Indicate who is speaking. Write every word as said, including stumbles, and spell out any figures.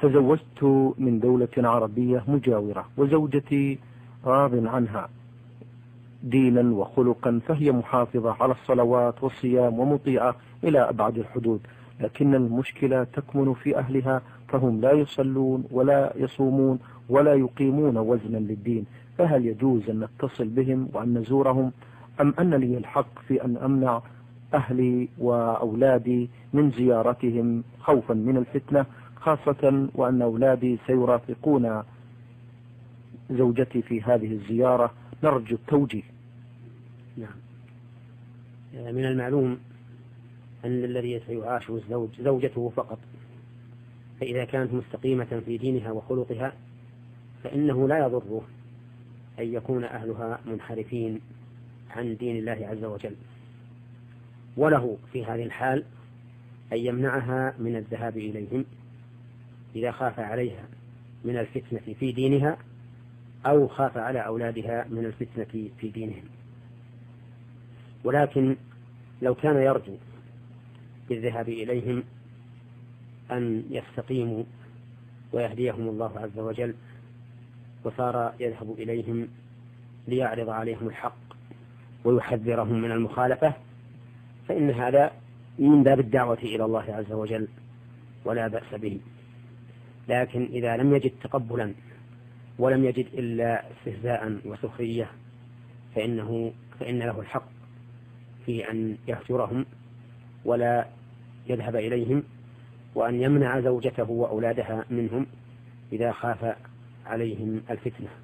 Speaker 1: تزوجت من دولة عربية مجاورة وزوجتي راض عنها دينا وخلقا، فهي محافظة على الصلوات والصيام ومطيعة إلى أبعد الحدود، لكن المشكلة تكمن في أهلها، فهم لا يصلون ولا يصومون ولا يقيمون وزنا للدين. فهل يجوز أن نتصل بهم وأن نزورهم، أم أن لي الحق في أن أمنع أهلي وأولادي من زيارتهم خوفا من الفتنة، خاصة وأن أولادي سيرافقون زوجتي في هذه الزيارة؟ نرجو التوجيه.
Speaker 2: نعم، من المعلوم أن الذي سيعاش الزوج زوجته فقط، فإذا كانت مستقيمة في دينها وخلقها فإنه لا يضره أن يكون أهلها منحرفين عن دين الله عز وجل، وله في هذه الحال أن يمنعها من الذهاب إليهم إذا خاف عليها من الفتنة في دينها أو خاف على أولادها من الفتنة في دينهم. ولكن لو كان يرجو بالذهاب إليهم أن يستقيموا ويهديهم الله عز وجل، وصار يذهب إليهم ليعرض عليهم الحق ويحذرهم من المخالفة، فإن هذا من باب الدعوة إلى الله عز وجل ولا بأس به. لكن إذا لم يجد تقبلا ولم يجد إلا استهزاء وسخرية فإنه فإن له الحق في أن يهجرهم ولا يذهب إليهم، وأن يمنع زوجته وأولادها منهم إذا خاف عليهم الفتنة.